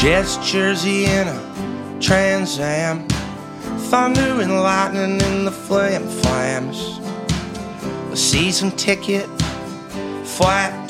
Jets jersey in a Trans Am, thunder and lightning in the flam flams. A season ticket, flat